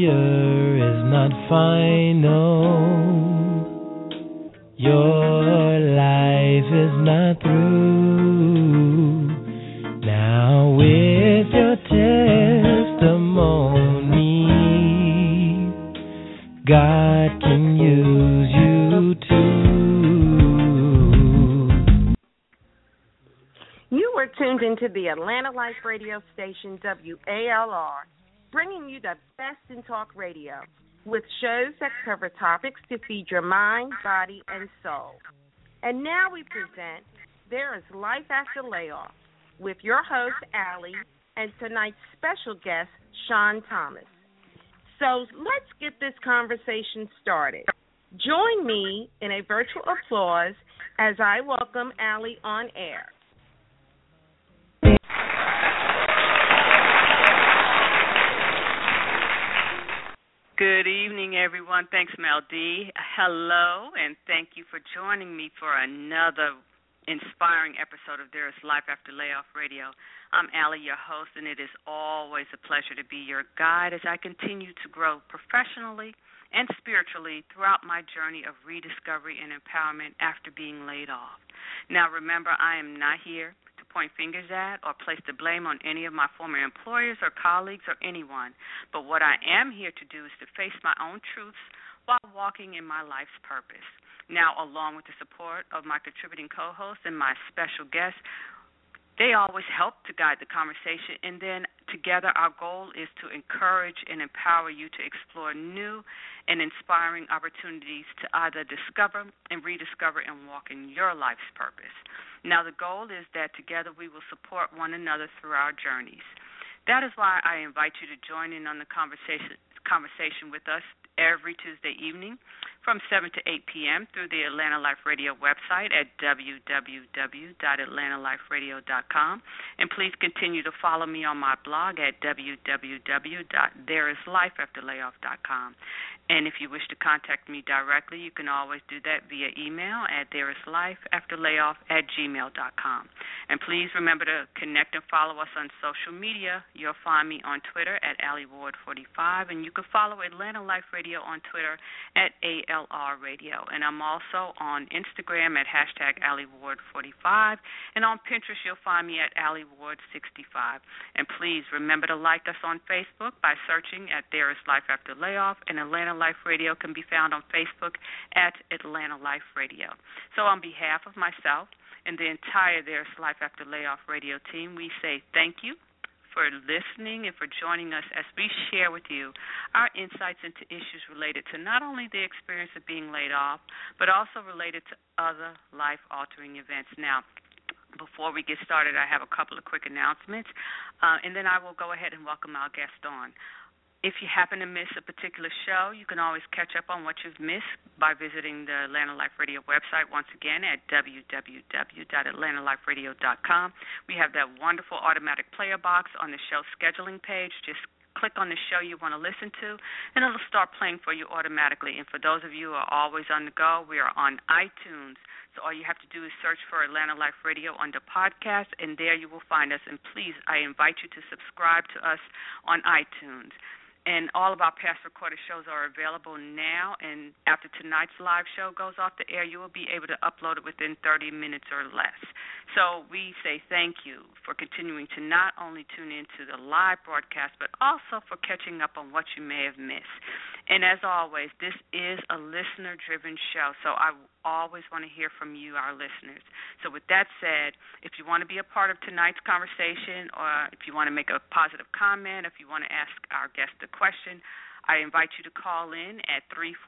failure is not final. Your life is not through. Now with your testimony, God can use you too. You were tuned into the Atlanta Life radio station WALR, bringing you the best in talk radio, with shows that cover topics to feed your mind, body, and soul. And now we present There is Life After Layoff with your host, Allie, and tonight's special guest, Sean Thomas. So let's get this conversation started. Join me in a virtual applause as I welcome Allie on air. Good evening, everyone. Thanks, Mel D. Hello, and thank you for joining me for another inspiring episode of There is Life After Layoff Radio. I'm Allie, your host, and it is always a pleasure to be your guide as I continue to grow professionally and spiritually throughout my journey of rediscovery and empowerment after being laid off. Now, remember, I am not here to point fingers at or place the blame on any of my former employers or colleagues or anyone, but what I am here to do is to face my own truths while walking in my life's purpose. Now, along with the support of my contributing co-hosts and my special guests, they always help to guide the conversation, and then together our goal is to encourage and empower you to explore new and inspiring opportunities to either discover and rediscover and walk in your life's purpose. Now, the goal is that together we will support one another through our journeys. That is why I invite you to join in on the conversation with us every Tuesday evening from 7 to 8 p.m. through the Atlanta Life Radio website at www.atlantaliferadio.com. And please continue to follow me on my blog at www.thereislifeafterlayoff.com. And if you wish to contact me directly, you can always do that via email at thereislifeafterlayoff@gmail.com. And please remember to connect and follow us on social media. You'll find me on Twitter at AllieWard45, and you can follow Atlanta Life Radio on Twitter at ALR Radio. And I'm also on Instagram at #AllieWard45, and on Pinterest you'll find me at AllieWard65. And please remember to like us on Facebook by searching at There is Life After Layoff, and Atlanta Life Radio can be found on Facebook at Atlanta Life Radio. So on behalf of myself and the entire There is Life After Layoff Radio team, we say thank you for listening and for joining us as we share with you our insights into issues related to not only the experience of being laid off, but also related to other life-altering events. Now, before we get started, I have a couple of quick announcements, and then I will go ahead and welcome our guest on. If you happen to miss a particular show, you can always catch up on what you've missed by visiting the Atlanta Life Radio website once again at www.atlantaliferadio.com. We have that wonderful automatic player box on the show scheduling page. Just click on the show you want to listen to, and it'll start playing for you automatically. And for those of you who are always on the go, we are on iTunes. So all you have to do is search for Atlanta Life Radio under podcast, and there you will find us. And please, I invite you to subscribe to us on iTunes. And all of our past recorded shows are available now, and after tonight's live show goes off the air, you will be able to upload it within 30 minutes or less. So we say thank you for continuing to not only tune into the live broadcast, but also for catching up on what you may have missed. And as always, this is a listener-driven show, so I always want to hear from you, our listeners. So with that said, if you want to be a part of tonight's conversation, or if you want to make a positive comment, if you want to ask our guest a question, I invite you to call in at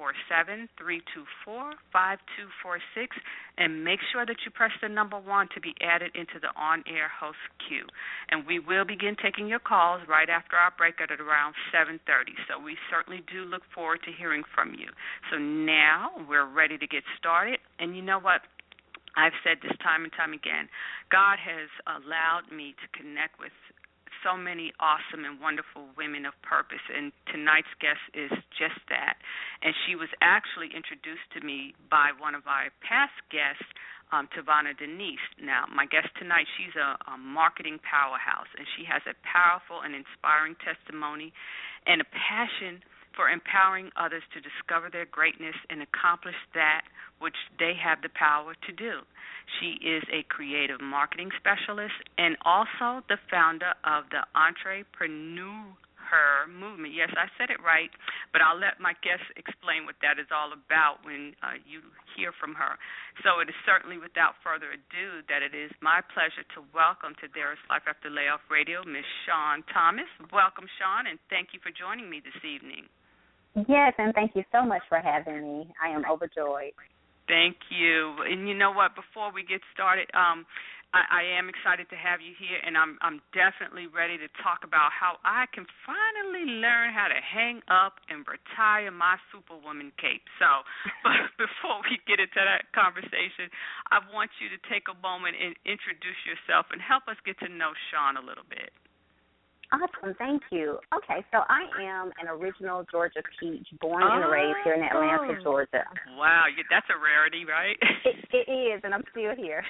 347-324-5246 and make sure that you press the number 1 to be added into the on-air host queue. And we will begin taking your calls right after our break at around 7:30. So we certainly do look forward to hearing from you. So now we're ready to get started. And you know what? I've said this time and time again. God has allowed me to connect with so many awesome and wonderful women of purpose, and tonight's guest is just that. And she was actually introduced to me by one of our past guests, Tavana Denise. Now, my guest tonight, she's a marketing powerhouse, and she has a powerful and inspiring testimony and a passion for empowering others to discover their greatness and accomplish that which they have the power to do. She is a creative marketing specialist and also the founder of the Entrepreneur movement. Yes, I said it right, but I'll let my guest explain what that is all about when you hear from her. So it is certainly without further ado that it is my pleasure to welcome to There is Life After Layoff Radio, Ms. Shawn Thomas. Welcome, Shawn, and thank you for joining me this evening. Yes, and thank you so much for having me. I am overjoyed. Thank you. And you know what? Before we get started, I am excited to have you here, and I'm definitely ready to talk about how I can finally learn how to hang up and retire my Superwoman cape. So, but before we get into that conversation, I want you to take a moment and introduce yourself and help us get to know Shawn a little bit. Awesome, thank you. Okay, so I am an original Georgia peach, born and raised here in Atlanta, Georgia. Wow, that's a rarity, right? It is, and I'm still here.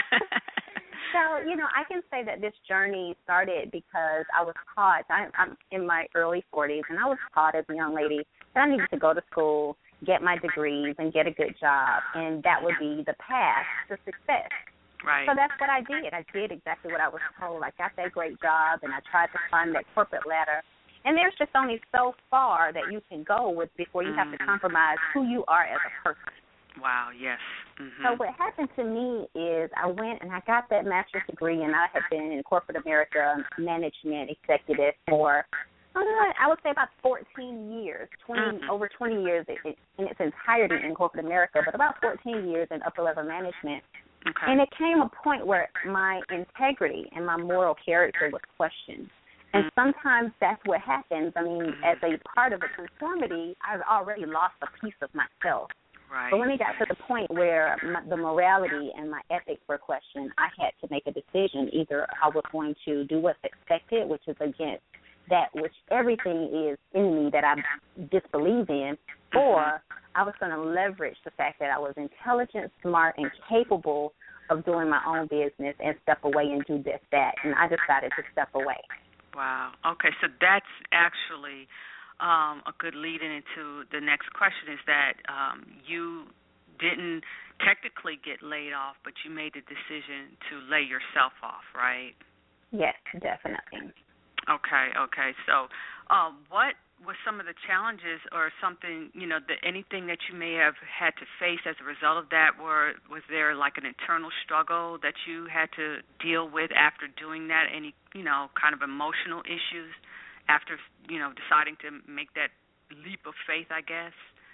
So, you know, I can say that this journey started because I was taught, I'm in my early 40s, and I was taught as a young lady that I needed to go to school, get my degrees, and get a good job, and that would be the path to success. Right. So that's what I did. I did exactly what I was told. I got that great job, and I tried to climb that corporate ladder. And there's just only so far that you can go with before you have to compromise who you are as a person. Wow, yes. Mm-hmm. So what happened to me is I went and I got that master's degree, and I have been in corporate America management executive for, I would say about 14 years, over 20 years in its entirety in corporate America, but about 14 years in upper-level management. Okay. And it came a point where my integrity and my moral character was questioned. And sometimes that's what happens. I mean, as a part of a conformity, I've already lost a piece of myself. Right. But when it got to the point where the morality and my ethics were questioned, I had to make a decision. Either I was going to do what's expected, which is against that which everything is in me that I disbelieve in, or I was going to leverage the fact that I was intelligent, smart, and capable of doing my own business and step away and do this, that. And I decided to step away. Wow. Okay, so that's actually a good lead-in into the next question is that you didn't technically get laid off, but you made the decision to lay yourself off, right? Yes, definitely. Okay. So what were some of the challenges or something, you know, anything that you may have had to face as a result of that? Was there like an internal struggle that you had to deal with after doing that? Any, you know, kind of emotional issues after, you know, deciding to make that leap of faith, I guess?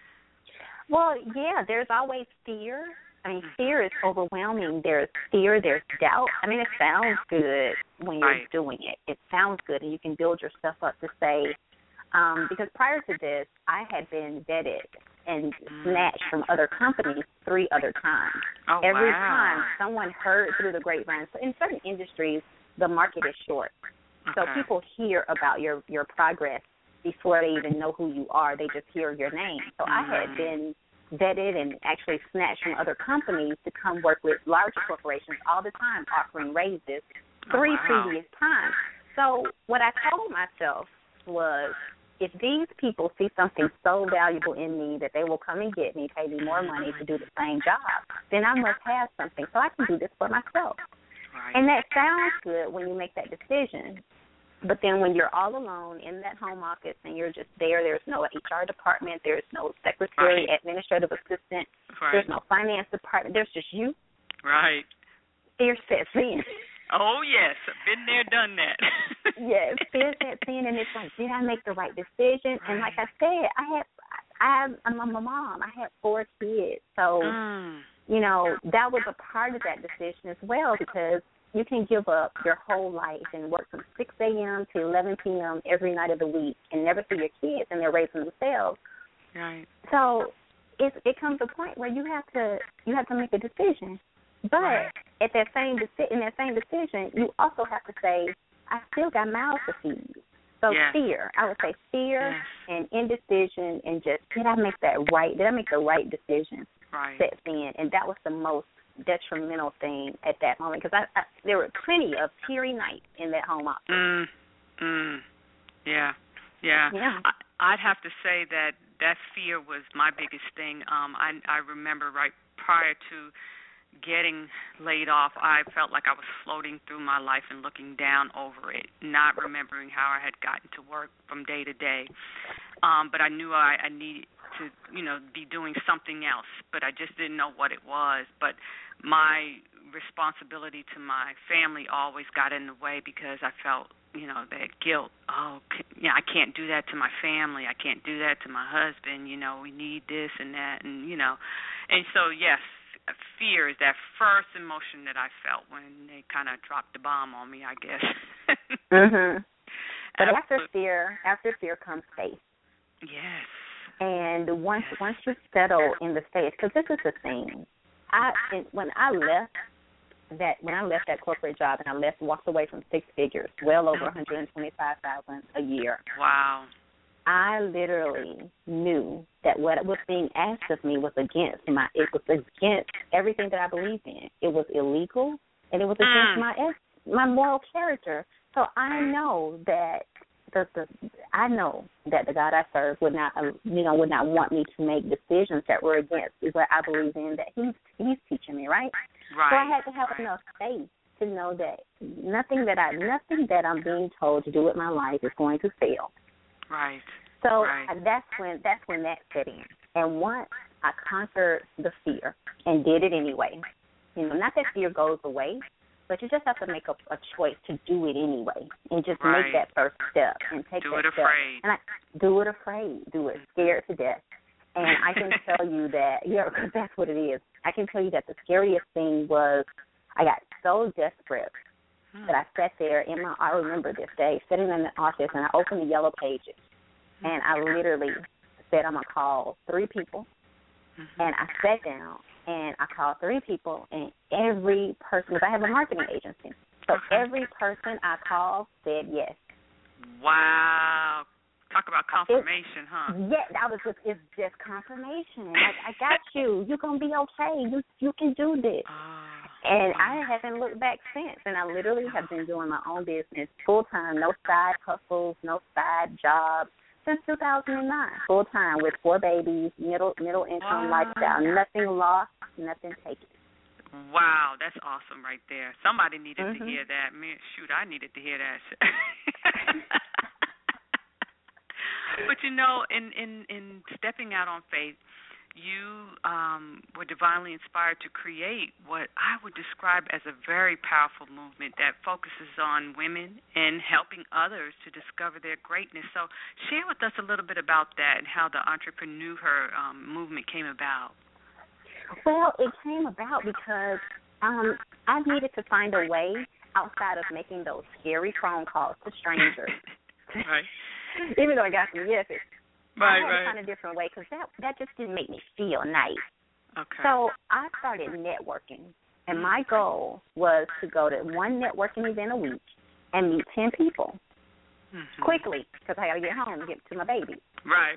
Well, yeah, there's always fear. I mean, fear is overwhelming. There's fear, there's doubt. I mean, it sounds good when you're doing it. It sounds good, and you can build yourself up to say, because prior to this, I had been vetted and snatched from other companies 3 other times. Oh, Every wow. time someone heard through the grapevine. So in certain industries, the market is short. So people hear about your progress before they even know who you are. They just hear your name. So I had been vetted and actually snatched from other companies to come work with larger corporations all the time, offering raises 3 previous times. So what I told myself was, if these people see something so valuable in me that they will come and get me, pay me more money to do the same job, then I must have something, so I can do this for myself. Right. And that sounds good when you make that decision. But then when you're all alone in that home office and you're just there's no HR department, there's no secretary, administrative assistant, there's no finance department, there's just you. Right. Fear sets in. Oh, yes. Been there, done that. Yes, fear sets in, and it's like, did I make the right decision? And like I said, I'm a mom. I had 4 kids. So, you know, that was a part of that decision as well, because you can give up your whole life and work from 6 a.m. to 11 p.m. every night of the week and never see your kids, and they're raising themselves. Right. So it comes to a point where you have to make a decision. But in that same decision, you also have to say, I still got mouths to feed. So fear, I would say fear and indecision, and just did I make the right decision? Right. Sets in, and that was the most detrimental thing at that moment, because I there were plenty of teary nights in that home office. Yeah. I'd have to say that fear was my biggest thing. I remember right prior to getting laid off, I felt like I was floating through my life and looking down over it, not remembering how I had gotten to work from day to day. But I knew I needed to, be doing something else, but I just didn't know what it was. But my responsibility to my family always got in the way because I felt, that guilt. Oh, I can't do that to my family. I can't do that to my husband. We need this and that, and and so yes, fear is that first emotion that I felt when they kind of dropped the bomb on me, I guess. Mhm. But after fear comes faith. Yes. And once you settle in the faith, because this is the thing, when I left that corporate job and walked away from six figures, well over $125,000 a year. Wow. I literally knew that what was being asked of me was against everything that I believed in. It was illegal, and it was against my moral character. So I know that the God I serve would not want me to make decisions that were against what I believe in, that He's teaching me, right? Right. So I had to have enough faith to know that nothing that I'm being told to do with my life is going to fail. Right. So that's when that set in. And once I conquered the fear and did it anyway, not that fear goes away, but you just have to make a choice to do it anyway and just make that first step and take that step. Afraid. And do it afraid. Do it scared to death. And I can tell you that, because that's what it is. I can tell you that the scariest thing was I got so desperate that I sat there I remember this day, sitting in the office, and I opened the yellow pages, and I literally said, I'm going to call 3 people. And I sat down, and I called 3 people, and every person, because I have a marketing agency, so every person I called said yes. Wow. Talk about confirmation, huh? Yeah, it's just confirmation. I got you. You're going to be okay. You can do this. And I haven't looked back since. And I literally have been doing my own business full-time, no side hustles, no side jobs, since 2009, full-time with 4 babies, middle income lifestyle, nothing lost, nothing taken. Wow, that's awesome right there. Somebody needed to hear that. Man, shoot, I needed to hear that. But in stepping out on faith, you were divinely inspired to create what I would describe as a very powerful movement that focuses on women and helping others to discover their greatness. So share with us a little bit about that and how the Entrepreneur movement came about. Well, it came about because I needed to find a way outside of making those scary phone calls to strangers. Right. Even though I got some yeses. Right, I had to find a different way because that just didn't make me feel nice. Okay. So I started networking, and my goal was to go to one networking event a week and meet 10 people quickly because I got to get home and get to my baby. Right.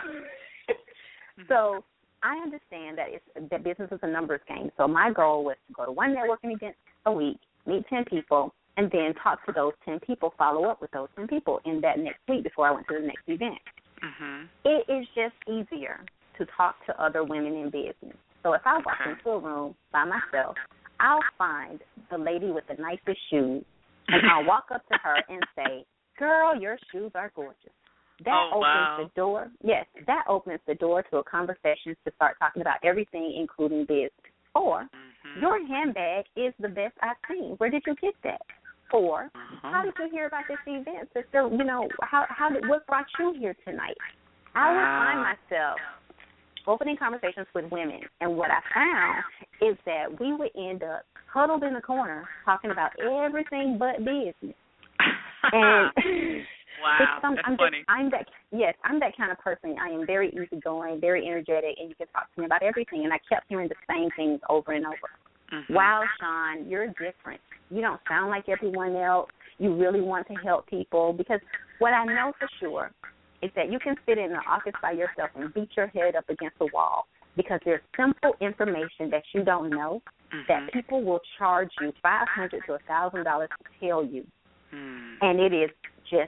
So I understand that business is a numbers game. So my goal was to go to one networking event a week, meet 10 people, and then talk to those 10 people, follow up with those 10 people in that next week before I went to the next event. It is just easier to talk to other women in business. So if I walk into a room by myself, I'll find the lady with the nicest shoes, and I'll walk up to her and say, girl, your shoes are gorgeous. That opens the door. Yes, that opens the door to a conversation to start talking about everything, including business. Or, your handbag is the best I've seen. Where did you get that? Or, how did you hear about this event? So, what brought you here tonight? I would find myself opening conversations with women, and what I found is that we would end up huddled in the corner talking about everything but business. And wow, that's funny. I'm that kind of person. I am very easygoing, very energetic, and you can talk to me about everything. And I kept hearing the same things over and over. Wow, Sean, you're different. You don't sound like everyone else. You really want to help people. Because what I know for sure is that you can sit in the office by yourself and beat your head up against the wall because there's simple information that you don't know that people will charge you $500 to $1,000 to tell you. And it is just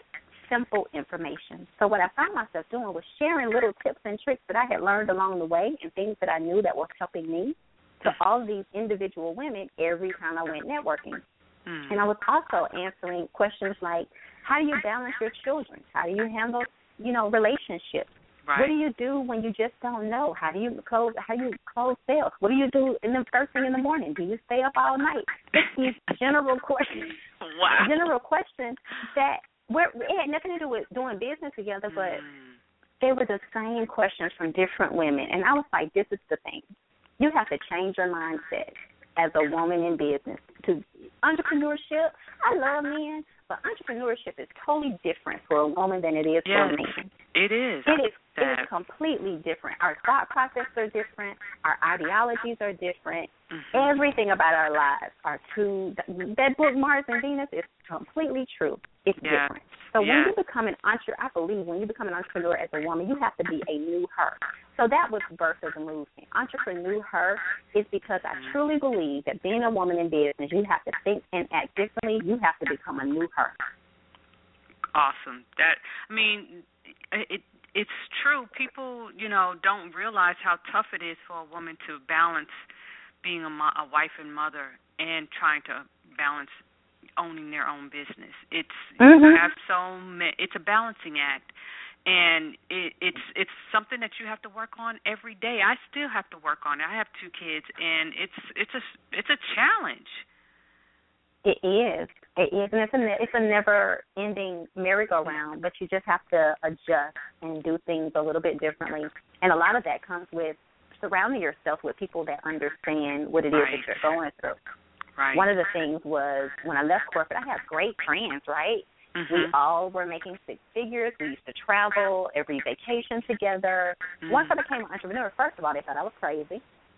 simple information. So what I found myself doing was sharing little tips and tricks that I had learned along the way and things that I knew that were helping me to all of these individual women every time I went networking. And I was also answering questions like, how do you balance your children? How do you handle, relationships? Right. What do you do when you just don't know? How do you close sales? What do you do in the first thing in the morning? Do you stay up all night? Just these general questions. Wow. General questions that it had nothing to do with doing business together, but they were the same questions from different women. And I was like, this is the thing. You have to change your mindset as a woman in business to entrepreneurship. I love men, but entrepreneurship is totally different for a woman than it is for a man. It is. It is completely different. Our thought processes are different. Our ideologies are different. Everything about our lives are true. That book, Mars and Venus, is completely true. It's different. So when you become an entrepreneur, I believe when you become an entrepreneur as a woman, you have to be a new her. So that was birth of the movement. Entrepreneur her is because I truly believe that being a woman in business, you have to think and act differently. You have to become a new her. Awesome. It's true. People, don't realize how tough it is for a woman to balance being a wife and mother and trying to balance owning their own business. It's it's a balancing act, and it's something that you have to work on every day. I still have to work on it. I have 2 kids, and it's a challenge. It is, and it's a never-ending merry-go-round. But you just have to adjust and do things a little bit differently, and a lot of that comes with surrounding yourself with people that understand what it is that you're going through. Right. One of the things was when I left corporate, I had great friends, right? We all were making 6 figures. We used to travel every vacation together. Once I became an entrepreneur, first of all, they thought I was crazy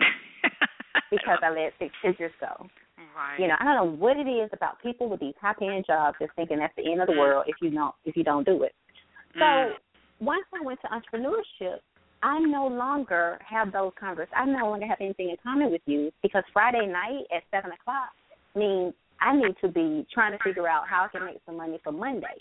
because I let 6 figures go. Right. I don't know what it is about people with these high-paying jobs just thinking that's the end of the world if you don't do it. So once I went to entrepreneurship, I no longer have those conversations. I no longer have anything in common with you because Friday night at 7 o'clock means I need to be trying to figure out how I can make some money for Monday.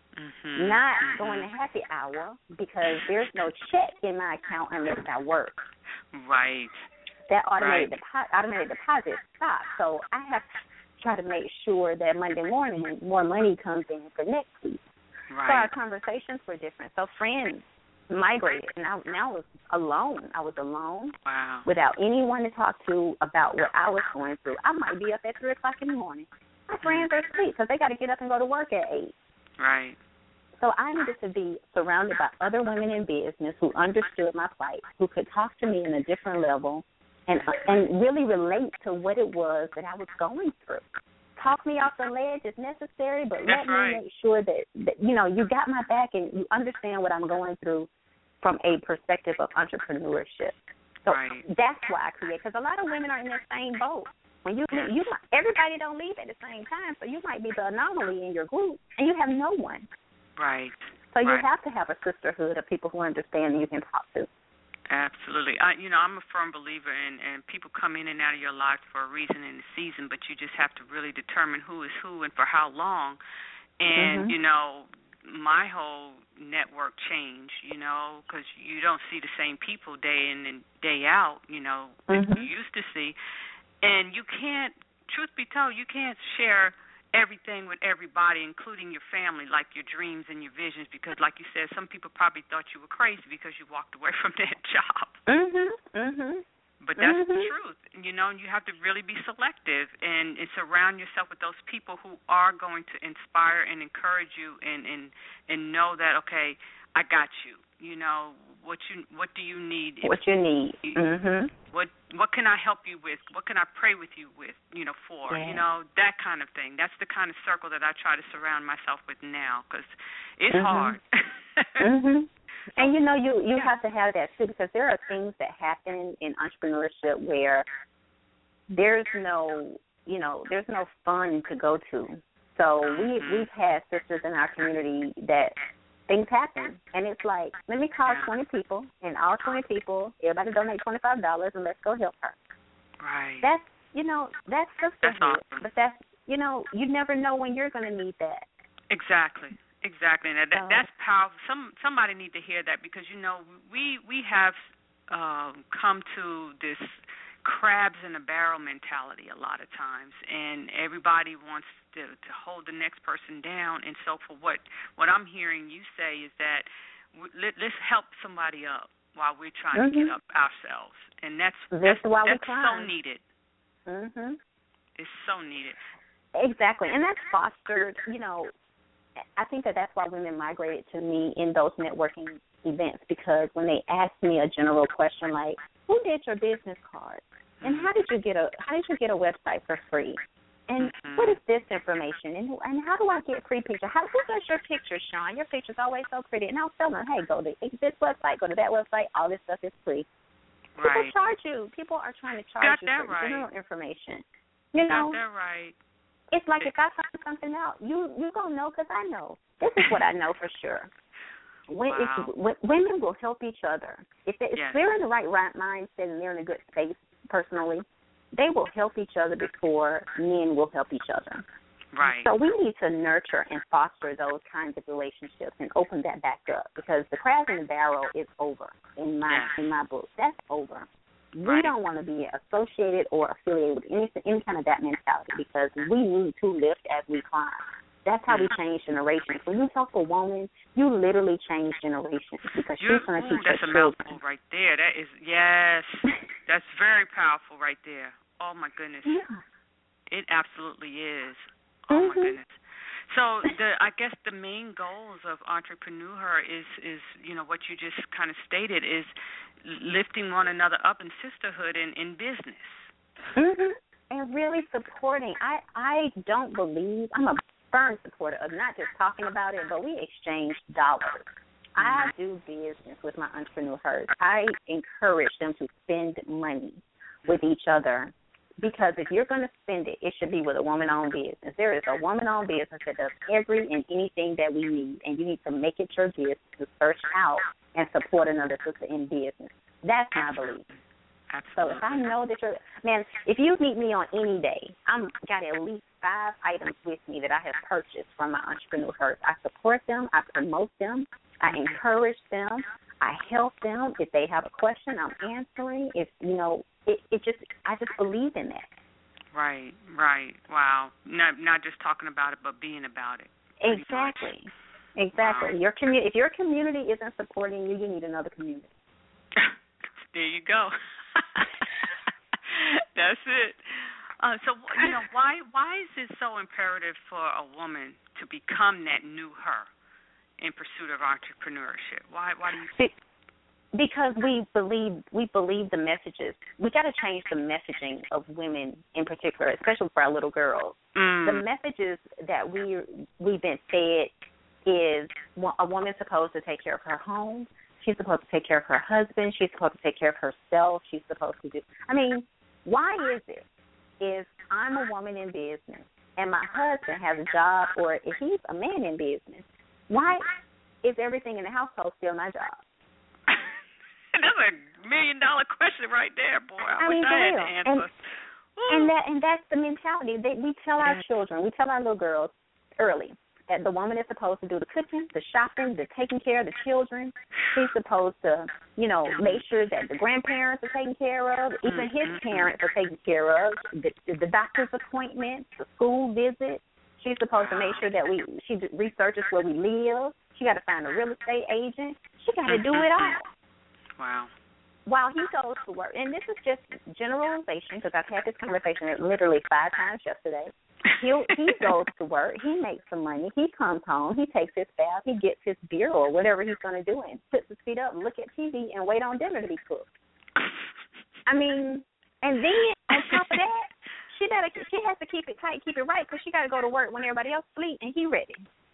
Not going to happy hour because there's no check in my account unless I work. Right. That automated deposit stops. So I have to try to make sure that Monday morning more money comes in for next week. Right. So our conversations were different. So friends migrated, and now I was alone. Wow. Without anyone to talk to about what I was going through. I might be up at 3 o'clock in the morning. My friends are asleep because they got to get up and go to work at 8. Right. So I needed to be surrounded by other women in business who understood my plight, who could talk to me on a different level and really relate to what it was that I was going through. Talk me off the ledge if necessary, but let me make sure that you got my back and you understand what I'm going through from a perspective of entrepreneurship. So that's why I create, because a lot of women are in the same boat. When everybody don't leave at the same time, so you might be the anomaly in your group, and you have no one. Right. So you have to have a sisterhood of people who understand and you can talk to. Absolutely. I'm a firm believer in people come in and out of your life for a reason and a season, but you just have to really determine who is who and for how long. And, my whole network changed, because you don't see the same people day in and day out, that you used to see. And you can't, truth be told, you can't share everything with everybody, including your family, like your dreams and your visions, because like you said, some people probably thought you were crazy because you walked away from that job. But that's the truth, and you have to really be selective and surround yourself with those people who are going to inspire and encourage you and know that, okay, I got you. What do you need? What you need. What can I help you with? What can I pray with you with? For that kind of thing. That's the kind of circle that I try to surround myself with now, because it's hard. And you have to have that too, because there are things that happen in entrepreneurship where there's no fun to go to. So we've had sisters in our community that things happen, and it's like, let me call 20 people, and all 20 people, everybody donate $25, and let's go help her. Right. That's sisterhood. That's awesome. But that's you never know when you're going to need that. Exactly. Exactly, and that's powerful. Somebody need to hear that, because we have come to this crabs in a barrel mentality a lot of times, and everybody wants to hold the next person down. And so, for what I'm hearing you say is that let's help somebody up while we're trying to get up ourselves, and that's so needed. It's so needed. Exactly, and that's fostered. I think that's why women migrated to me in those networking events, because when they ask me a general question like, "Who did your business card?" and "How did you get a website for free?" and "What is this information?" and "How do I get free pictures?" Who does your pictures, Sean? Your picture's always so pretty. And I'll tell them, "Hey, go to this website, go to that website. All this stuff is free." People charge you. People are trying to charge you for general information. Got that right. It's like if I find something out, you're going to know, because I know. This is what I know for sure. Women will help each other. If they're in the right mindset and they're in a good space personally, they will help each other before men will help each other. Right. So we need to nurture and foster those kinds of relationships and open that back up, because the crabs in the barrel is over in my book. That's over. We don't want to be associated or affiliated with any kind of that mentality, because we need to lift as we climb. That's how we change generations. When you help a woman, you literally change generations, because she's going to teach her children. That's a mouthful right there. That is, yes, that's very powerful right there. Oh, my goodness. Yeah. It absolutely is. Oh, my goodness. So I guess the main goals of Entrepreneur is what you just kind of stated, is lifting one another up in sisterhood and in business. And really supporting. I don't believe, I'm a firm supporter of not just talking about it, but we exchange dollars. I do business with my entrepreneurs. I encourage them to spend money with each other, because if you're going to spend it, it should be with a woman-owned business. There is a woman-owned business that does every and anything that we need, and you need to make it your business to search out and support another sister in business. That's my belief. Absolutely. So if I know that if you meet me on any day, I'm got at least 5 items with me that I have purchased from my entrepreneurs. I support them. I promote them. I encourage them. I help them. If they have a question, I'm answering. I just believe in that. Right. Wow. Not just talking about it, but being about it. Exactly. Wow. If your community isn't supporting you, you need another community. There you go. That's it. So why is it so imperative for a woman to become that new her in pursuit of entrepreneurship? Why do you think? Because we believe the messages. We got to change the messaging of women in particular, especially for our little girls. The messages that we've been fed is a woman's supposed to take care of her home. She's supposed to take care of her husband. She's supposed to take care of herself. She's supposed to do. Why is it? If I'm a woman in business and my husband has a job, or if he's a man in business, why is everything in the household still my job? That's $1 million question right there, boy. I wish I had the answer. And that's the mentality that we tell our children. We tell our little girls early that the woman is supposed to do the cooking, the shopping, the taking care of the children. She's supposed to, make sure that the grandparents are taken care of, even his parents are taken care of, the doctor's appointments, the school visits. She's supposed to make sure that she researches where we live. She got to find a real estate agent. She got to do it all. Wow. While he goes to work, and this is just generalization, because I've had this conversation literally 5 times yesterday. He goes to work, he makes some money, he comes home, he takes his bath, he gets his beer or whatever he's going to do, and puts his feet up, look at TV, and wait on dinner to be cooked. And then on top of that, she has to keep it tight, keep it right, because she got to go to work when everybody else sleep, and he ready.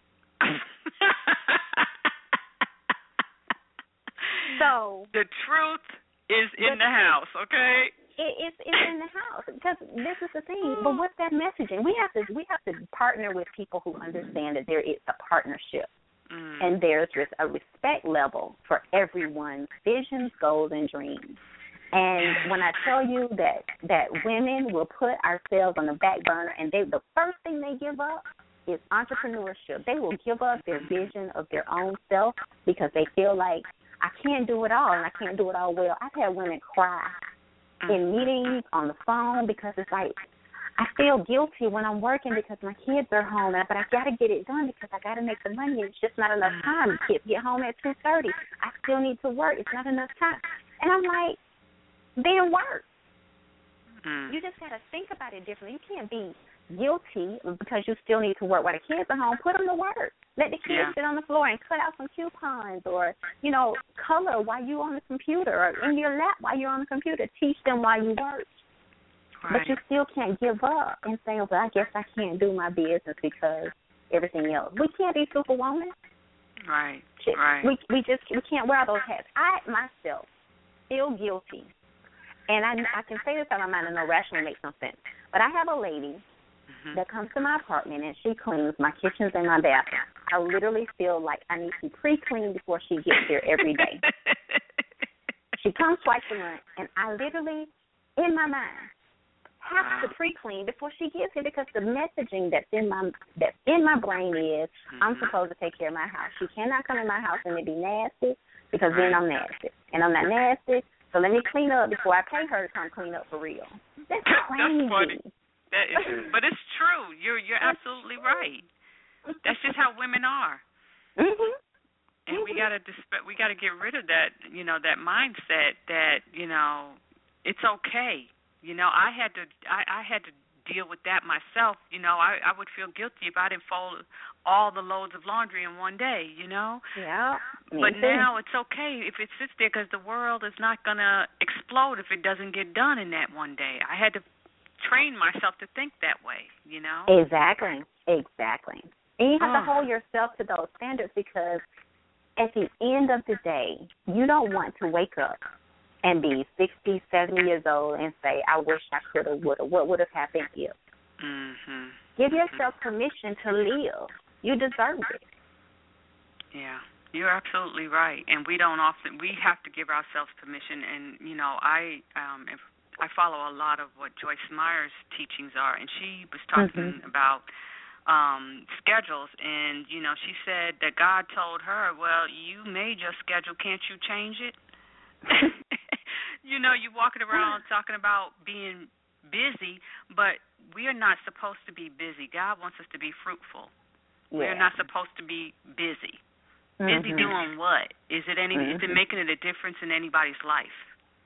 So the truth is in the house, okay? It's in the house, because this is the thing. But what's that messaging? We have to partner with people who understand that there is a partnership, and there's a respect level for everyone's visions, goals, and dreams. And when I tell you that women will put ourselves on the back burner, and the first thing they give up is entrepreneurship. They will give up their vision of their own self because they feel like, I can't do it all and I can't do it all well. I've had women cry in meetings on the phone because it's like, I feel guilty when I'm working because my kids are home, but I got to get it done because I got to make the money. It's just not enough time. Kids get home at 2:30. I still need to work. It's not enough time. And I'm like, then work. You just got to think about it differently. You can't be guilty because you still need to work while the kids are home. Put them to work. Let the kids sit on the floor and cut out some coupons or, color while you're on the computer or in your lap while you're on the computer. Teach them while you work. Right. But you still can't give up and say, well, I guess I can't do my business because everything else. We can't be superwoman. Right. We can't wear those hats. I, myself, feel guilty. And I can say this out of my mind and no rationally makes no sense. But I have a lady that comes to my apartment and she cleans my kitchens and my bathroom. I literally feel like I need to pre-clean before she gets here every day. She comes twice a month, and I literally, in my mind, have to pre-clean before she gets here because the messaging that's in my brain is I'm supposed to take care of my house. She cannot come in my house and it be nasty because then I'm nasty. And I'm not nasty, so let me clean up before I pay her to come clean up for real. That's crazy. That's funny. That is, but it's true. You're absolutely right. That's just how women are. And we gotta get rid of that, that mindset that, it's okay. I had to deal with that myself. I would feel guilty if I didn't fold all the loads of laundry in one day, Yeah. But now it's okay if it sits there because the world is not going to explode if it doesn't get done in that one day. I had to train myself to think that way, Exactly. And you have to hold yourself to those standards because at the end of the day, you don't want to wake up and be 60, 70 years old and say, I wish I could have, would have. What would have happened if? Give yourself permission to live. You deserve it. Yeah, you're absolutely right. And we have to give ourselves permission. And, I follow a lot of what Joyce Meyer's teachings are, and she was talking about schedules, and, she said that God told her, well, you made your schedule, can't you change it? You walking around talking about being busy, but we are not supposed to be busy. God wants us to be fruitful. Yeah. We're not supposed to be busy. Busy doing what? Is it making it a difference in anybody's life?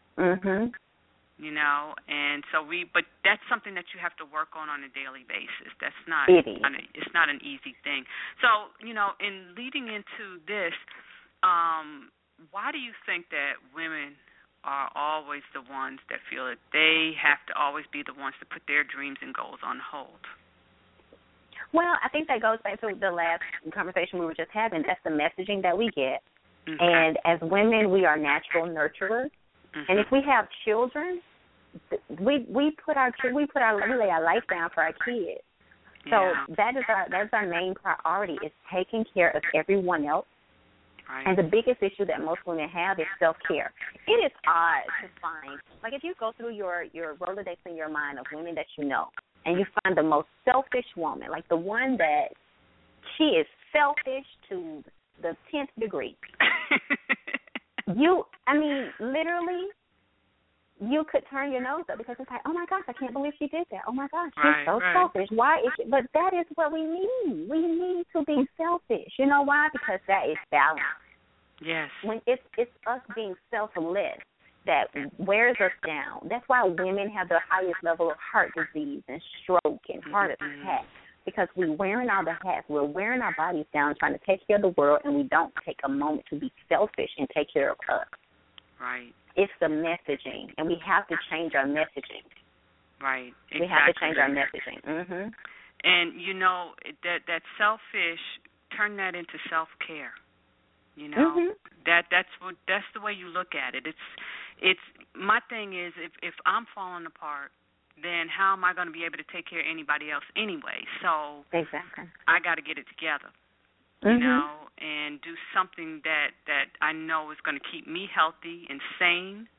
And so but that's something that you have to work on a daily basis. That's not, it's not an easy thing. So, in leading into this, why do you think that women are always the ones that feel that they have to always be the ones to put their dreams and goals on hold? Well, I think that goes back to the last conversation we were just having. That's the messaging that we get. And as women, we are natural nurturers. And if we have children, we lay our life down for our kids. So that's our main priority is taking care of everyone else. Right. And the biggest issue that most women have is self-care. It is odd to find, like if you go through your Rolodex in your mind of women that you know, and you find the most selfish woman, like the one that she is selfish to the 10th degree. Literally, you could turn your nose up because it's like, oh my gosh, I can't believe she did that. Oh my gosh, she's so selfish. Why is she? But that is what we need. We need to be selfish. You know why? Because that is balance. Yes. When it's us being selfless that wears us down. That's why women have the highest level of heart disease and stroke and heart attack. Because we're wearing all the hats. We're wearing our bodies down trying to take care of the world, and we don't take a moment to be selfish and take care of us. Right. It's the messaging, and we have to change our messaging. Right. Exactly. We have to change our messaging. And that selfish, turn that into self-care. That's the way you look at it. It's my thing is if I'm falling apart, then how am I going to be able to take care of anybody else anyway? So exactly, I got to get it together. And do something that I know is going to keep me healthy and sane,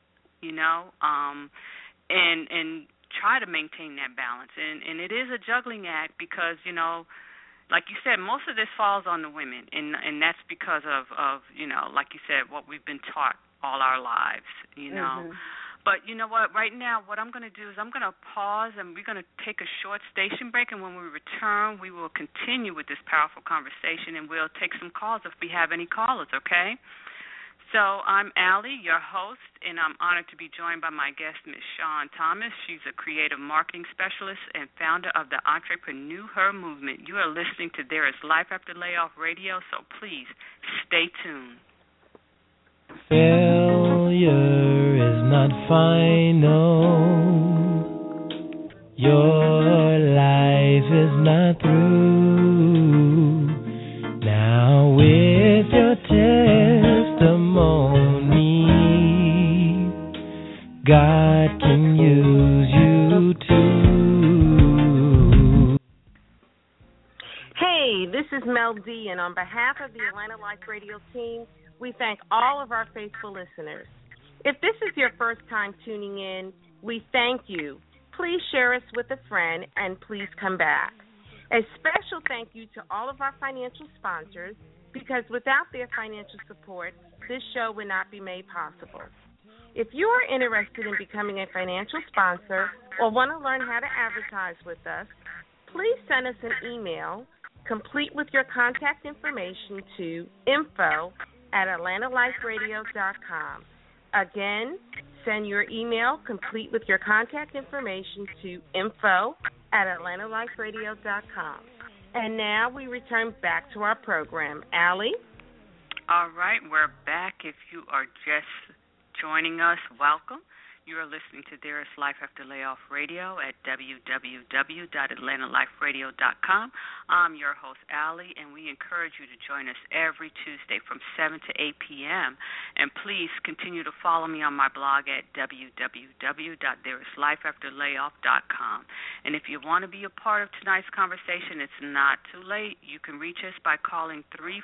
and try to maintain that balance. And it is a juggling act because, like you said, most of this falls on the women, and that's because of like you said, what we've been taught all our lives, But you know what? Right now, what I'm going to do is I'm going to pause, and we're going to take a short station break, and when we return, we will continue with this powerful conversation, and we'll take some calls if we have any callers, okay? So I'm Allie, your host, and I'm honored to be joined by my guest, Ms. Shawn Thomas. She's a creative marketing specialist and founder of the Entrepreneur Movement. You are listening to There Is Life After Layoff Radio, so please stay tuned. Failure is not final. Your life is not through. Now with your testimony, God can use you too. Hey, this is Mel D, and on behalf of the Atlanta Life Radio team, we thank all of our faithful listeners. If this is your first time tuning in, we thank you. Please share us with a friend, and please come back. A special thank you to all of our financial sponsors, because without their financial support, this show would not be made possible. If you are interested in becoming a financial sponsor or want to learn how to advertise with us, please send us an email complete with your contact information to info@atlantaliferadio.com. Again, send your email complete with your contact information to info@atlantaliferadio.com. And now we return back to our program. Allie? All right, we're back. If you are just joining us, welcome. You are listening to There Is Life After Layoff Radio at www.atlantaliferadio.com. I'm your host, Allie, and we encourage you to join us every Tuesday from 7 to 8 p.m. And please continue to follow me on my blog at www.thereislifeafterlayoff.com. And if you want to be a part of tonight's conversation, it's not too late. You can reach us by calling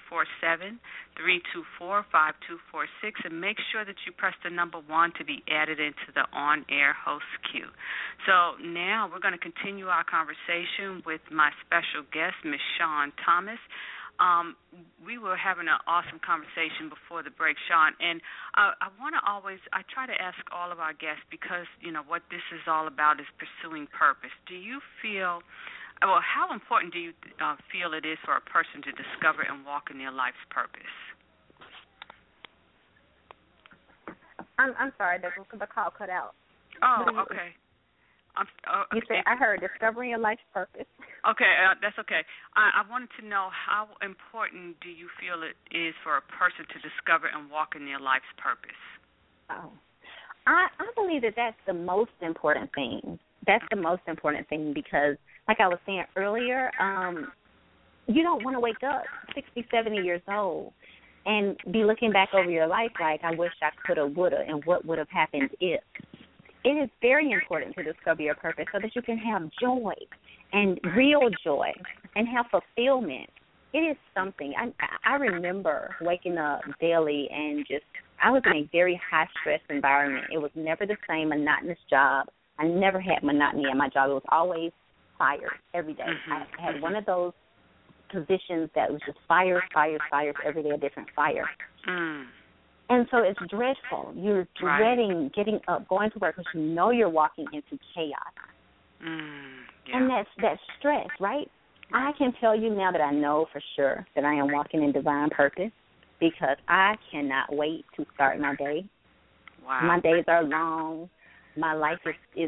347-324-5246, and make sure that you press the number 1 to be added into the on-air host queue. So now we're going to continue our conversation with my special guest, Ms. Shawn Thomas. We were having an awesome conversation before the break, Shawn, and I try to ask all of our guests, because, what this is all about is pursuing purpose. Do you feel, how important do you feel it is for a person to discover and walk in their life's purpose? I'm sorry, the call cut out. Oh, okay. You said, I heard discovering your life's purpose. Okay, that's okay. I wanted to know, how important do you feel it is for a person to discover and walk in their life's purpose? Oh, I believe that's the most important thing. That's the most important thing, because, like I was saying earlier, you don't want to wake up 60, 70 years old and be looking back over your life like, I wish I could have, would have, and what would have happened if. It is very important to discover your purpose so that you can have joy, and real joy, and have fulfillment. It is something. I remember waking up daily and I was in a very high-stress environment. It was never the same monotonous job. I never had monotony in my job. It was always fire every day. I had one of those positions that was just fires every day, a different fire. And so it's dreadful. You're dreading getting up, going to work, because you know you're walking into chaos. And that's stress, right? I can tell you now that I know for sure that I am walking in divine purpose, because I cannot wait to start my day. Wow. My days are long. My life is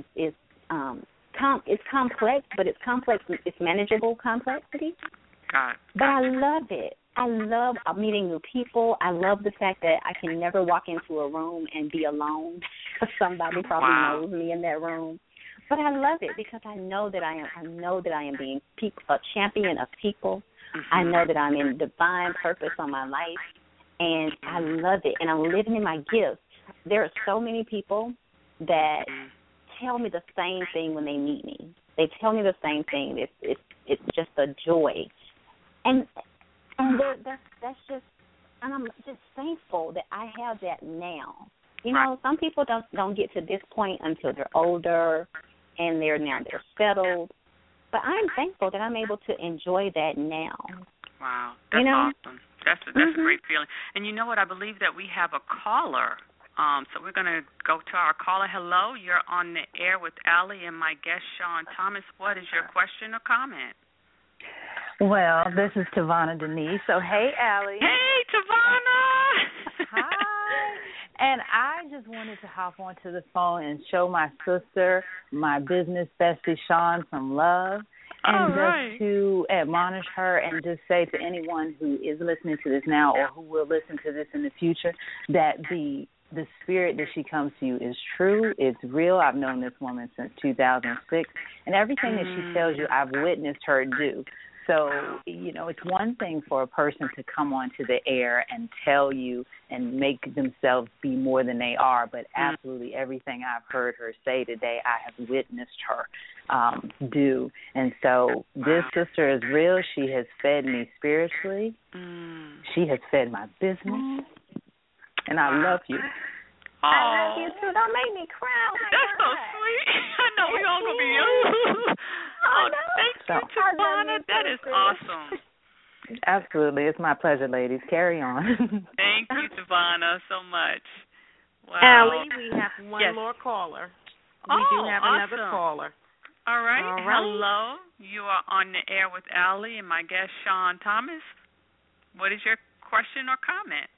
it's complex, but it's complex. It's manageable complexity. But I love it. I love meeting new people. I love the fact that I can never walk into a room and be alone. Somebody probably knows me in that room. But I love it, because I know that I am being a champion of people. I know that I'm in divine purpose on my life, and I love it. And I'm living in my gifts. There are so many people that tell me the same thing when they meet me. They tell me the same thing. It's just a joy. And that's just, and I'm just thankful that I have that now. Some people don't get to this point until they're older, and they're settled. But I'm thankful that I'm able to enjoy that now. Wow, that's awesome. That's a great feeling. And you know what? I believe that we have a caller. So we're going to go to our caller. Hello, you're on the air with Allie and my guest, Sean Thomas. What is your question or comment? Well, this is Tavana Denise. So, hey, Allie. Hey, Tavana. Hi. And I just wanted to hop onto the phone and show my sister, my business bestie, Sean, some love. And just to admonish her and just say to anyone who is listening to this now or who will listen to this in the future that the spirit that she comes to you is true, it's real. I've known this woman since 2006, and everything that she tells you, I've witnessed her do. So, you know, it's one thing for a person to come onto the air and tell you and make themselves be more than they are, but absolutely everything I've heard her say today, I have witnessed her do. And so this sister is real. She has fed me spiritually. She has fed my business. And I love you. I love you too. Don't make me cry. That's so sweet. I know we all gonna be thank you, Tavana. That is awesome. Absolutely. It's my pleasure, ladies. Carry on. Thank you, Tavana, so much. Wow. Allie, we have one more caller. We do have another caller. All right. Hello. You are on the air with Allie and my guest, Sean Thomas. What is your question or comment?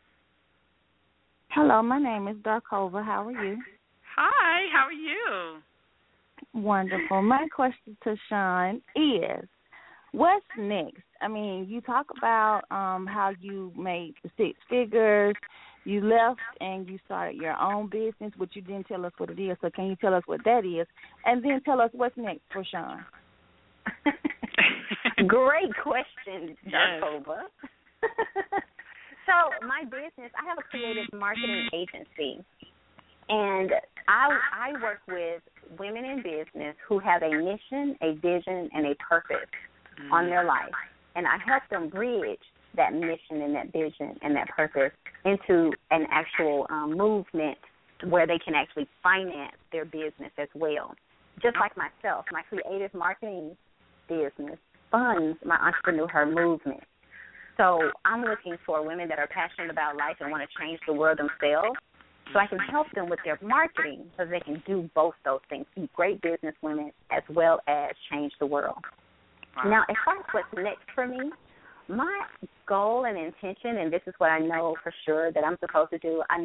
Hello, my name is Darkova. How are you? Hi, how are you? Wonderful. My question to Sean is, what's next? I mean, you talk about how you made 6 figures, you left and you started your own business, but you didn't tell us what it is. So can you tell us what that is? And then tell us what's next for Sean. Great question, Darkova. So my business, I have a creative marketing agency, and I work with women in business who have a mission, a vision, and a purpose on their life, and I help them bridge that mission and that vision and that purpose into an actual movement where they can actually finance their business as well. Just like myself, my creative marketing business funds my entrepreneur movement. So I'm looking for women that are passionate about life and want to change the world themselves, so I can help them with their marketing so they can do both those things, be great business women as well as change the world. Wow. Now, as far as what's next for me, my goal and intention, and this is what I know for sure that I'm supposed to do, I'm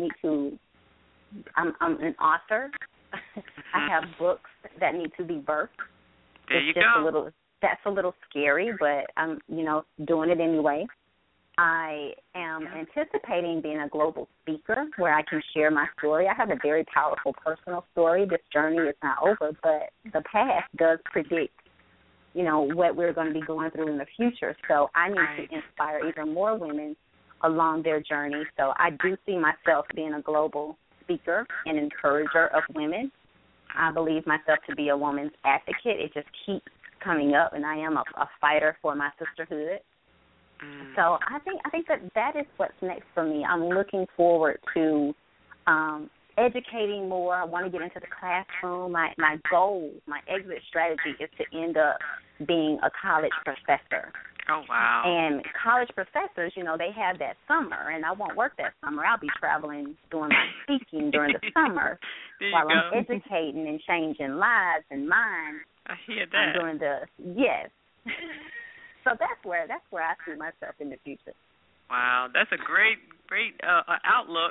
an author. I have books that need to be birthed. There you go. That's a little scary, but I'm, doing it anyway. I am anticipating being a global speaker where I can share my story. I have a very powerful personal story. This journey is not over, but the past does predict, what we're going to be going through in the future. So I need to inspire even more women along their journey. So I do see myself being a global speaker and encourager of women. I believe myself to be a woman's advocate. It just keeps coming up, and I am a fighter for my sisterhood. So I think that is what's next for me. I'm looking forward to educating more. I want to get into the classroom. My goal, my exit strategy is to end up being a college professor. Oh, wow. And college professors, they have that summer, and I won't work that summer. I'll be traveling doing my speaking during the summer while I'm educating and changing lives and minds. I hear that. I'm doing yes. So that's where I see myself in the future. Wow, that's a great outlook.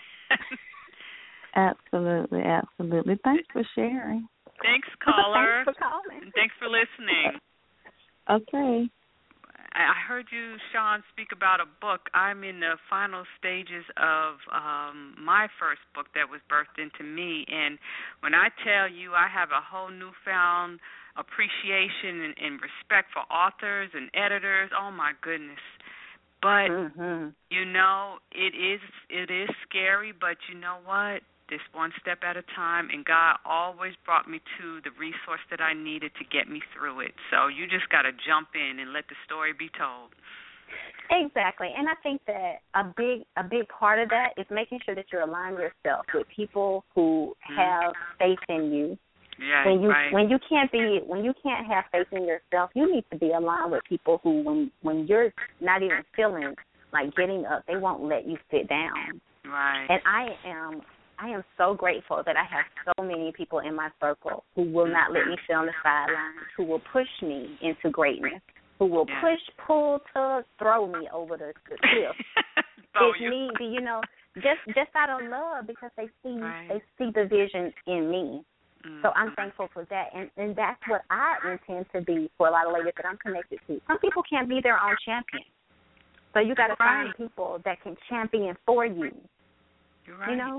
Absolutely. Thanks for sharing. Thanks, caller. Thanks for calling. And thanks for listening. Okay. I heard you, Sean, speak about a book. I'm in the final stages of my first book that was birthed into me. And when I tell you I have a whole newfound appreciation and respect for authors and editors, oh, my goodness. But, it is scary, but you know what? Just one step at a time, and God always brought me to the resource that I needed to get me through it. So you just got to jump in and let the story be told. Exactly, and I think that a big part of that is making sure that you align yourself with people who have faith in you Yeah, when you can't have faith in yourself, you need to be aligned with people who, when you're not even feeling like getting up, they won't let you sit down. Right. And I am so grateful that I have so many people in my circle who will not let me sit on the sidelines, who will push me into greatness, who will push, pull, tug, throw me over the cliff. If need be, just out of love, because they see the vision in me. So I'm thankful for that, and that's what I intend to be for a lot of ladies that I'm connected to. Some people can't be their own champion, so you got to find people that can champion for you. You're right.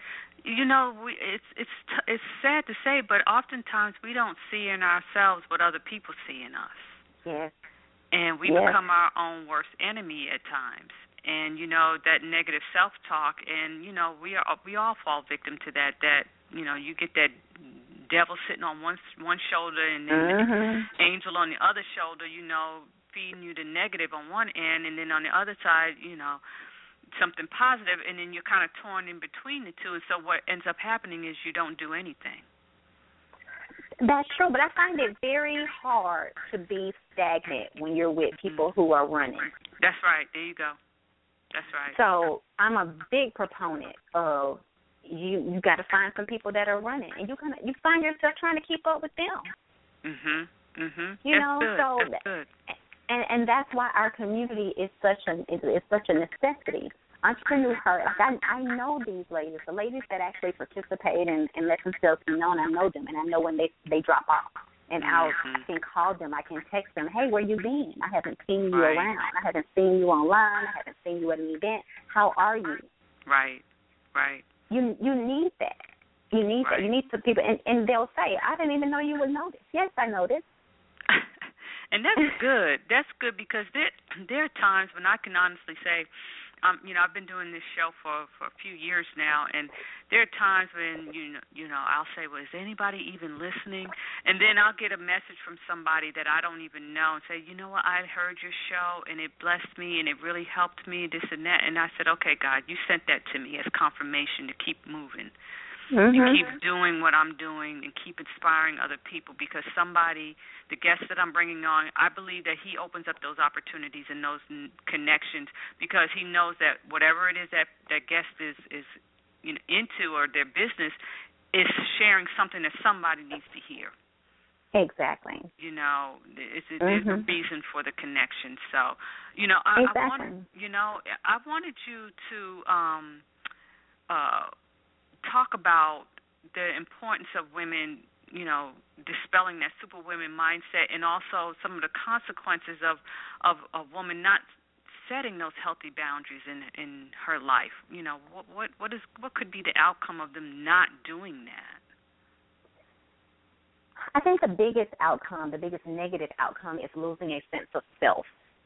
It's sad to say, but oftentimes we don't see in ourselves what other people see in us. Yes. And we become our own worst enemy at times. And that negative self-talk, and we all fall victim to that. That you get that devil sitting on one shoulder and then the angel on the other shoulder. Feeding you the negative on one end, and then on the other side, something positive, and then you're kind of torn in between the two. And so what ends up happening is you don't do anything. That's true, but I find it very hard to be stagnant when you're with people who are running. That's right. There you go. That's right. So I'm a big proponent of you got to find some people that are running, and you find yourself trying to keep up with them. That's good. And that's why our community is such a necessity. Entrepreneur Heart, I know these ladies, the ladies that actually participate and let themselves be known. I know them, and I know when they drop off. And I can call them, I can text them, hey, where you been? I haven't seen you around. I haven't seen you online. I haven't seen you at an event. How are you? Right. You need that. You need that. You need some people, and they'll say, I didn't even know you would notice. Yes, I noticed. And that's good. That's good, because there are times when I can honestly say, I've been doing this show for a few years now, and there are times when I'll say, well, is anybody even listening? And then I'll get a message from somebody that I don't even know and say, you know what, I heard your show and it blessed me and it really helped me, this and that. And I said, okay, God, you sent that to me as confirmation to keep moving. To keep doing what I'm doing and keep inspiring other people, because somebody, the guest that I'm bringing on, I believe that he opens up those opportunities and those connections, because he knows that whatever it is that guest is into, or their business, is sharing something that somebody needs to hear. Exactly. There's a reason for the connection. So, I wanted you to talk about the importance of women, dispelling that superwoman mindset, and also some of the consequences of a woman not setting those healthy boundaries in her life. What could be the outcome of them not doing that? I think the biggest negative outcome is losing a sense of self.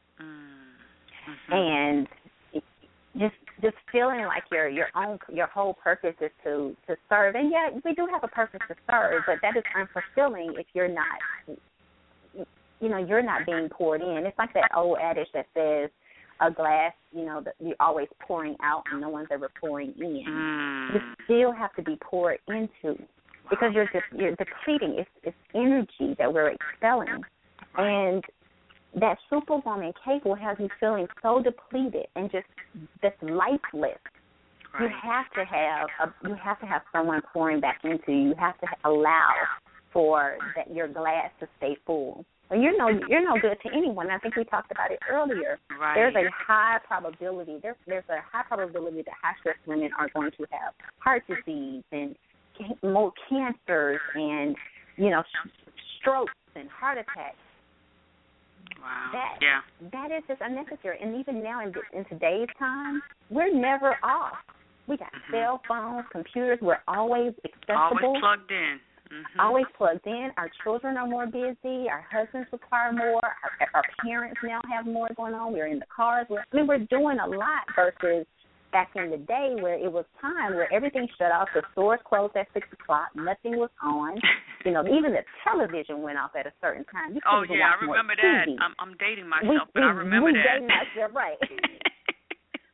And just feeling like your whole purpose is to serve. And yeah, we do have a purpose to serve, but that is unfulfilling if you're not being poured in. It's like that old adage that says a glass, that you're always pouring out and no one's ever pouring in. You still have to be poured into, because you're depleting. It's energy that we're expelling. And that superwoman cake will have you feeling so depleted and just lifeless. You have to have someone pouring back into you. You have to allow for your glass to stay full. Well, you're no good to anyone. I think we talked about it earlier. There's a high probability. There's a high probability that high stress women are going to have heart disease and more cancers and strokes and heart attacks. Wow. That is just unnecessary. And even now in today's time, we're never off. We got cell phones, computers. We're always accessible. Always plugged in. Always plugged in. Our children are more busy. Our husbands require more. Our parents now have more going on. We're in the cars. We're doing a lot versus back in the day where it was time where everything shut off. The stores closed at 6 o'clock. Nothing was on. Even the television went off at a certain time. I remember that. I'm dating myself, but I remember that. Dating myself, right.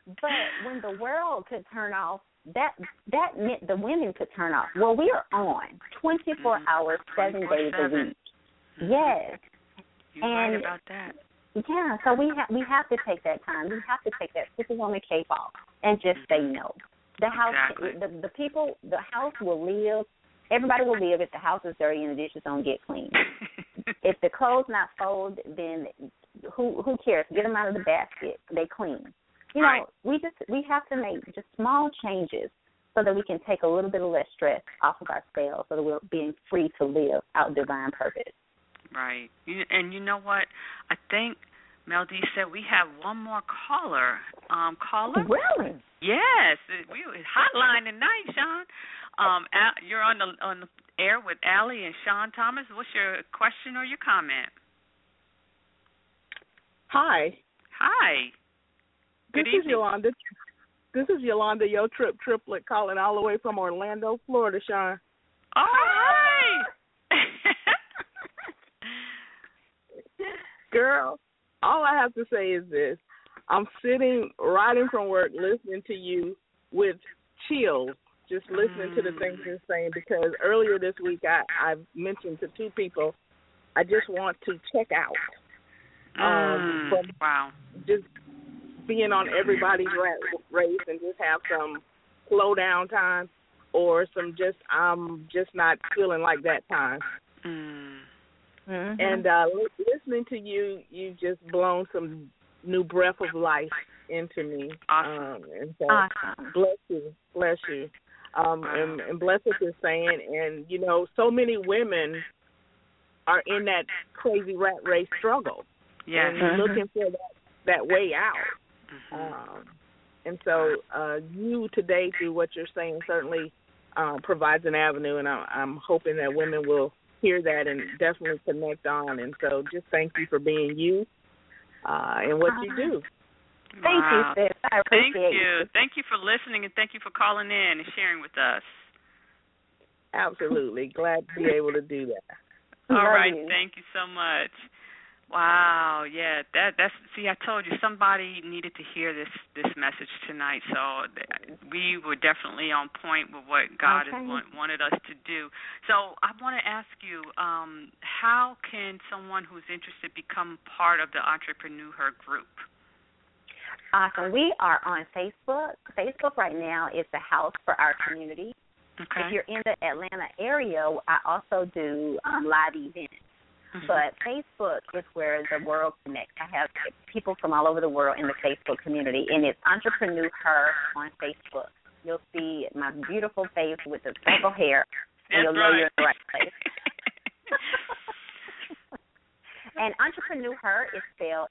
But when the world could turn off, that meant the women could turn off. Well, we are on 24 hours, 7 days a week. Yes. You're right about that. Yeah, so we have to take that time. We have to take that Superwoman cape off and just say no. The house, exactly. the people, the house will live. Everybody will live if the house is dirty and the dishes don't get clean. If the clothes not folded, then who cares? Get them out of the basket. They clean. You know, we have to make just small changes so that we can take a little bit of less stress off of ourselves, so that we're being free to live out divine purpose. Right. And you know what? I think Mel D said we have one more caller. Caller? Really? Yes. We hotline tonight, Sean. You're on the air with Allie and Sean Thomas. What's your question or your comment? Hi. Hi. Good evening. Is Yolanda. This is Yolanda, your triplet, calling all the way from Orlando, Florida, Sean. Oh, hi. Girl, all I have to say is this. I'm sitting, riding from work, listening to you with chills, just listening to the things you're saying, because earlier this week I mentioned to two people, I just want to check out. Wow. Just being on everybody's race and just have some slow down time or some I'm just not feeling like that time. And listening to you, you've just blown some new breath of life into me. Awesome. And so bless you. And bless what you're saying. And, you know, so many women are in that crazy rat race struggle. Yes. And looking for that way out. And so you today, through what you're saying, certainly provides an avenue, and I'm hoping that women will hear that and definitely connect on. And so just thank you for being you and what you do. Thank you, sis. I appreciate you. Thank you for listening, and thank you for calling in and sharing with us. Absolutely. Glad to be able to do that. All right. Thank you so much. Wow, yeah, that's. See, I told you somebody needed to hear this message tonight, so we were definitely on point with what God has wanted us to do. So I want to ask you, how can someone who's interested become part of the Entrepreneur Her group? Awesome. We are on Facebook. Facebook right now is the house for our community. Okay. If you're in the Atlanta area, I also do live events. But Facebook is where the world connects. I have people from all over the world in the Facebook community, and it's Entrepreneur Her on Facebook. You'll see my beautiful face with the circle hair, and you'll know you're in the right place. And Entrepreneur Her is spelled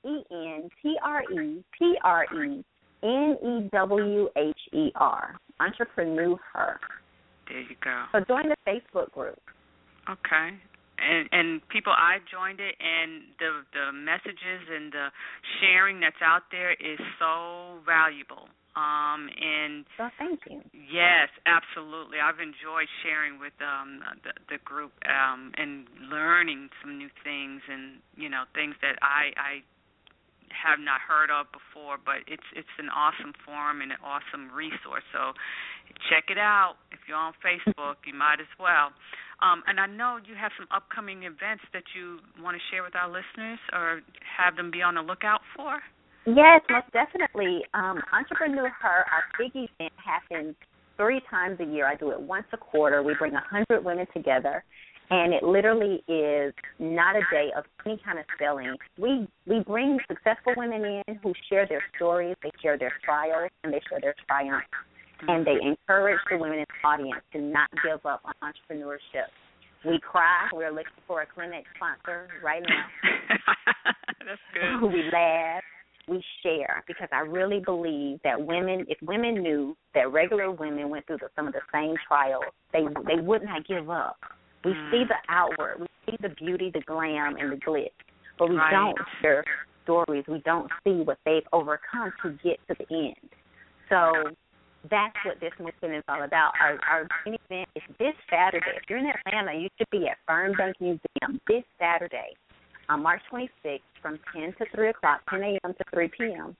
ENTREPRENEWHER. Entrepreneur Her. There you go. So join the Facebook group. Okay. And people, I joined it, and the messages and the sharing that's out there is so valuable. And so thank you. Yes, absolutely. I've enjoyed sharing with the group and learning some new things, and things that I have not heard of before. But it's an awesome forum and an awesome resource. So check it out. If you're on Facebook, you might as well. And I know you have some upcoming events that you want to share with our listeners or have them be on the lookout for. Yes, most definitely. Entrepreneur Her, our big event, happens 3 times a year. I do it once a quarter. We bring 100 women together, and it literally is not a day of any kind of selling. We bring successful women in who share their stories, they share their trials, and they share their triumphs. And they encourage the women in the audience to not give up on entrepreneurship. We cry. We're looking for a clinic sponsor right now. That's good. We laugh. We share, because I really believe that if women knew that regular women went through some of the same trials, they would not give up. We see the outward. We see the beauty, the glam, and the glitz. But we don't hear stories. We don't see what they've overcome to get to the end. So that's what this mission is all about. Our main event is this Saturday. If you're in Atlanta, you should be at Fernbank Museum this Saturday on March 26th from 10 to 3 o'clock, 10 a.m. to 3 p.m.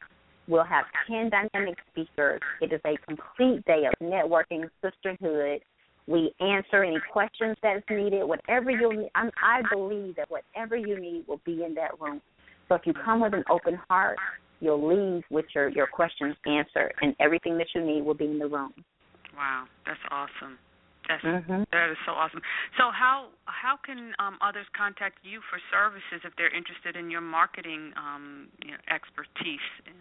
We'll have 10 dynamic speakers. It is a complete day of networking, sisterhood. We answer any questions that's needed. Whatever you need, I believe that whatever you need will be in that room. So if you come with an open heart, you'll leave with your questions answered, and everything that you need will be in the room. Wow, that's awesome. That is so awesome. So how can others contact you for services if they're interested in your marketing expertise?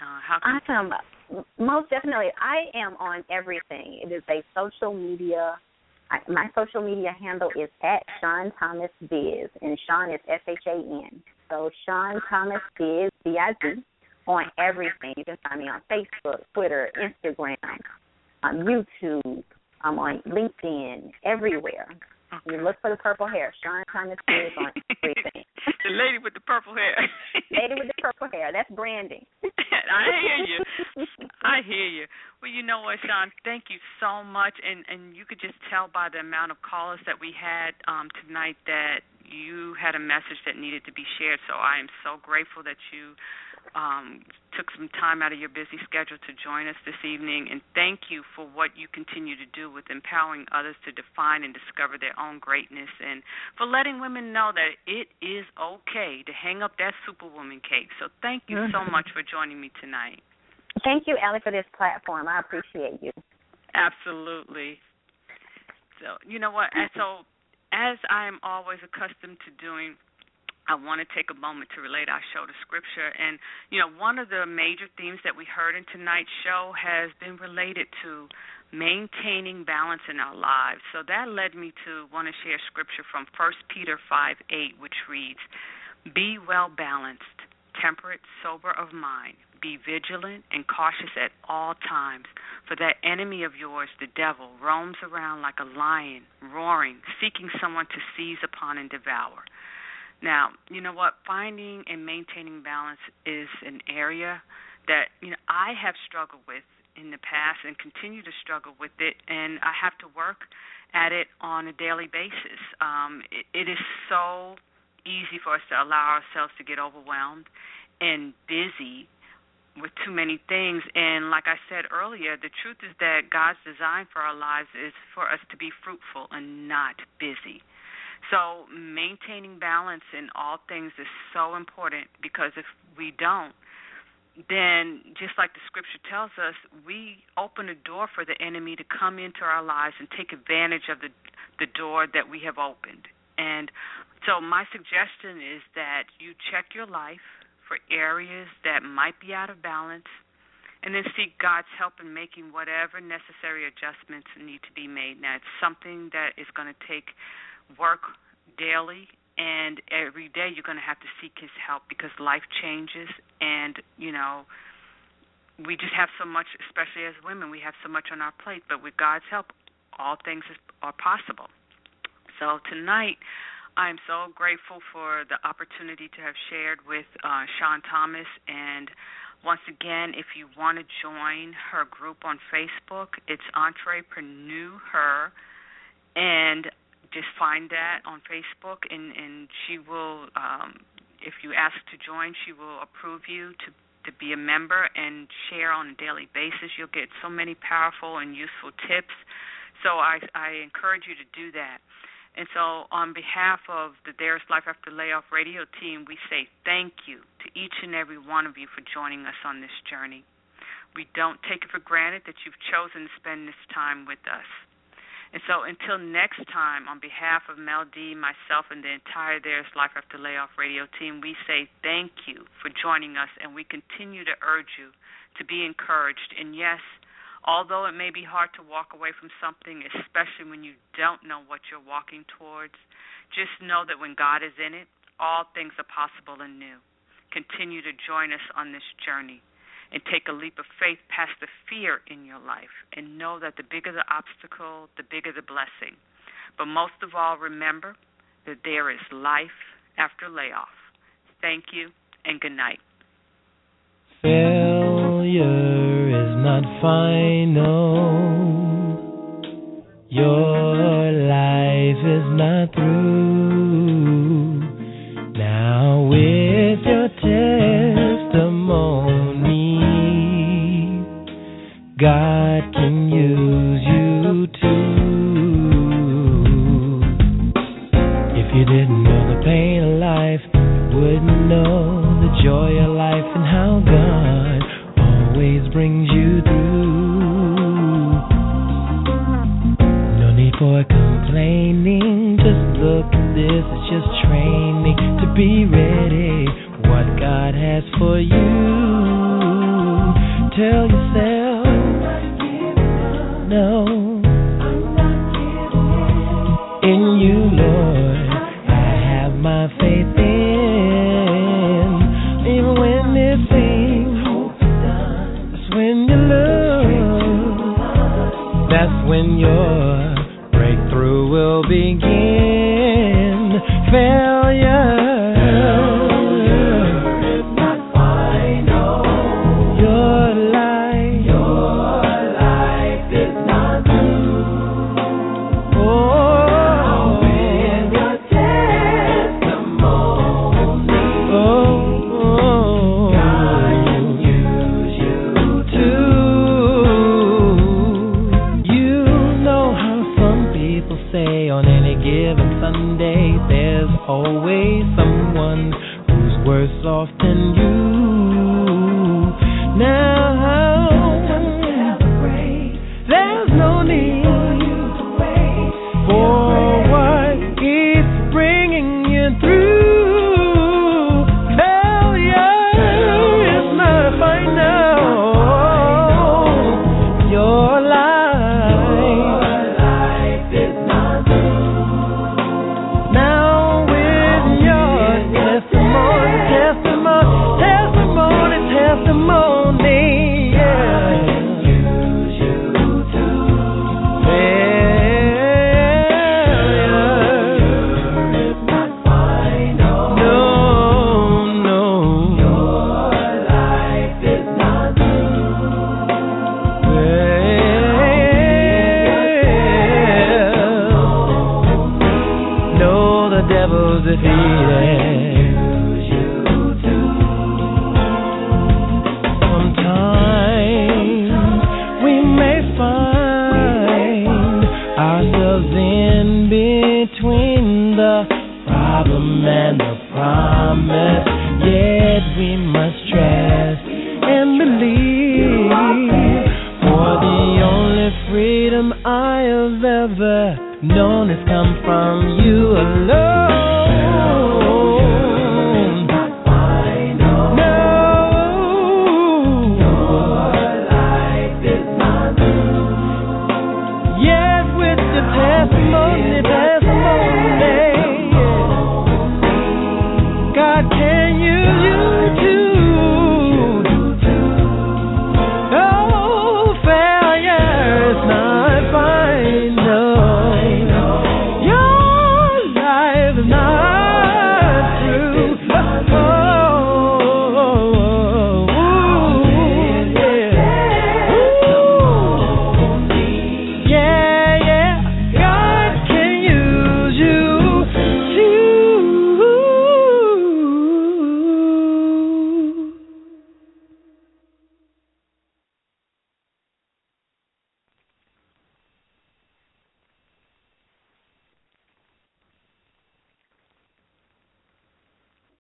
Most definitely. I am on everything. It is a social media. My social media handle is at Shawn Thomas Biz, and Shawn is SHAN. So Shawn Thomas Biz, BIZ, on everything. You can find me on Facebook, Twitter, Instagram, on YouTube. I'm on LinkedIn, everywhere. Okay. You look for the purple hair. Shawn Thomas Biz on everything. The lady with the purple hair. Lady with the purple hair. That's branding. I hear you. Well, you know what, Shawn? Thank you so much. And you could just tell by the amount of callers that we had tonight that you had a message that needed to be shared. So I am so grateful that you took some time out of your busy schedule to join us this evening, and thank you for what you continue to do with empowering others to define and discover their own greatness, and for letting women know that it is okay to hang up that superwoman cape. So thank you so much for joining me tonight. Thank you, Allie, for this platform. I appreciate you. Absolutely. So you know what? And so as I am always accustomed to doing, I want to take a moment to relate our show to Scripture. And, one of the major themes that we heard in tonight's show has been related to maintaining balance in our lives. So that led me to want to share Scripture from 1 Peter 5:8, which reads, "Be well balanced, temperate, sober of mind. Be vigilant and cautious at all times, for that enemy of yours, the devil, roams around like a lion, roaring, seeking someone to seize upon and devour." Now, you know what? Finding and maintaining balance is an area that, I have struggled with in the past and continue to struggle with it, and I have to work at it on a daily basis. It is so easy for us to allow ourselves to get overwhelmed and busy with too many things. And like I said earlier, the truth is that God's design for our lives is for us to be fruitful and not busy. So maintaining balance in all things is so important, because if we don't, then just like the Scripture tells us, we open a door for the enemy to come into our lives and take advantage of the door that we have opened. And so my suggestion is that you check your life for areas that might be out of balance, and then seek God's help in making whatever necessary adjustments need to be made. Now, it's something that is going to take work daily, and every day you're going to have to seek His help, because life changes, and we just have so much, especially as women, we have so much on our plate, but with God's help, all things are possible. So tonight, I'm so grateful for the opportunity to have shared with Shawn Thomas. And once again, if you want to join her group on Facebook, it's Entrepreneur Her, and just find that on Facebook, and she will, if you ask to join, she will approve you to be a member and share on a daily basis. You'll get so many powerful and useful tips. So I encourage you to do that. And so on behalf of the There's Life After Layoff radio team, we say thank you to each and every one of you for joining us on this journey. We don't take it for granted that you've chosen to spend this time with us. And so until next time, on behalf of Mel D, myself, and the entire There's Life After Layoff radio team, we say thank you for joining us, and we continue to urge you to be encouraged. And yes, although it may be hard to walk away from something, especially when you don't know what you're walking towards, just know that when God is in it, all things are possible and new. Continue to join us on this journey and take a leap of faith past the fear in your life, and know that the bigger the obstacle, the bigger the blessing. But most of all, remember that there is life after layoff. Thank you, and good night. Failure is not final. Your life is not through. Now with your testimony, for complaining. Just look at this, it's just training to be ready. What God has for you. Tell yourself, no. In you, Lord, I have my faith in. Even when it seems that's when you love. That's when your breakthrough will begin. Failure is not final. Your life is not through. Oh, with your testimony, God can use you too. You know how some people say on any given Sunday, there's always someone who's worse off than you. Now, there's no need for what keeps bringing you through. Failure is not final. Your life is not through. Now with your testimony, yeah. Use you too. Failure is not final. No. Your life is not through. No, the devil's defeated. Sometimes we may find ourselves in between the problem and the promise. Yet we must trust and believe. For the only freedom I have ever known has come from you alone. No, your life is not through. Yet with the testimony,